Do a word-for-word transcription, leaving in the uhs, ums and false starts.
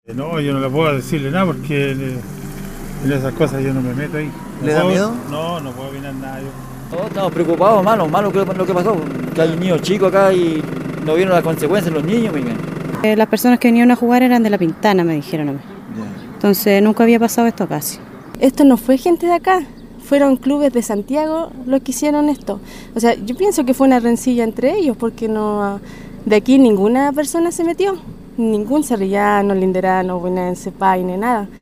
No, yo no le puedo decirle nada porque en esas cosas yo no me meto ahí. No ¿Le da puedo, miedo? No, no puedo opinar nada yo. Todos estamos preocupados, malo, malo que lo que pasó, que hay niños chicos acá y no vieron las consecuencias los niños, miren. Eh, las personas que venían a jugar eran de La Pintana, me dijeron a mí. Ya. Entonces nunca había pasado esto casi. Esto no fue gente de acá, fueron clubes de Santiago los que hicieron esto. O sea, yo pienso que fue una rencilla entre ellos porque no, de aquí ninguna persona se metió, ningún cerrillano, linderano, buenense, paine, nada.